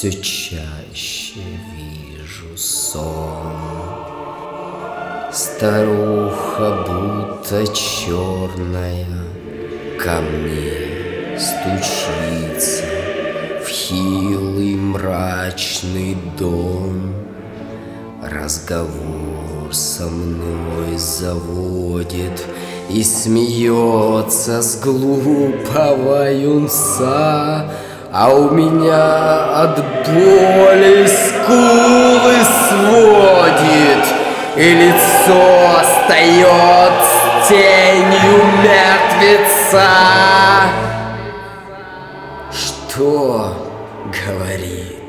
все чаще вижу сон. Старуха, будто черная, ко мне стучится в хилый мрачный дом. Разговор со мной заводит и смеется с глупого юнца, а у меня от боли скулы сводит, и лицо встает с тенью мертвеца. Что говорит?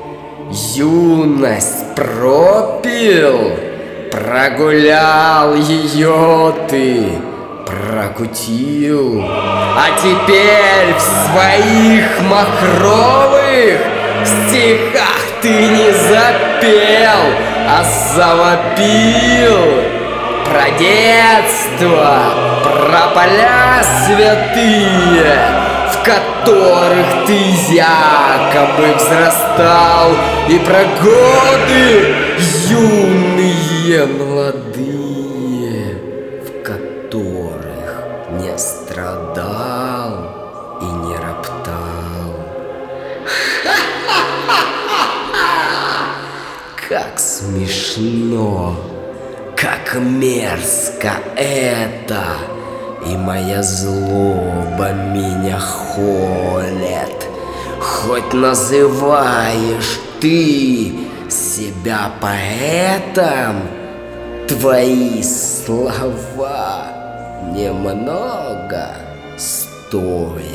Юность пропил? Прогулял ее ты, прокутил, а теперь в своих махровых стихах ты не запел, а завопил про детство, про поля святые, в которых ты якобы взрастал, и про годы юные молодые, в которых не страдал и не роптал. Как смешно, как мерзко это, и моя злоба меня холит. Хоть называешь ты себя поэтом, твои слова немного стоят.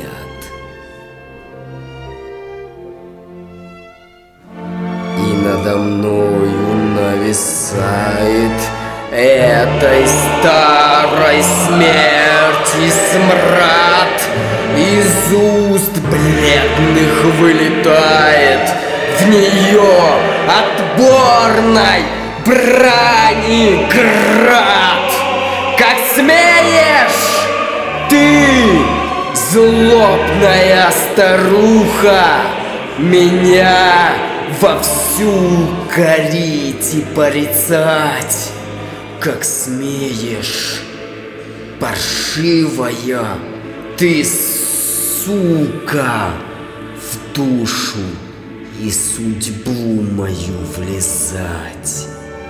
И надо мною нависает этой старой смерти смрад. Из уст бледных вылетает в нее отборной брани град. Как смеешь ты, злобная старуха, меня вовсю корить и порицать? Как смеешь, паршивая ты, сука, в душу и судьбу мою влезать?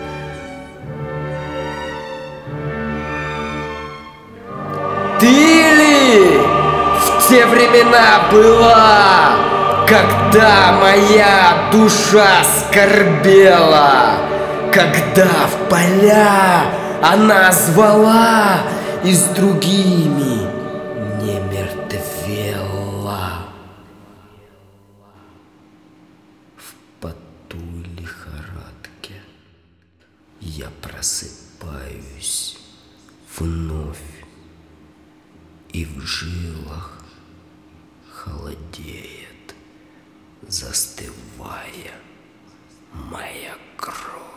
Ты ли в те времена была, когда моя душа скорбела, когда в поля она звала и с другими не мертвела? В поту и лихорадке я просыпаюсь вновь, и в жилах холодеет, застывая моя кровь.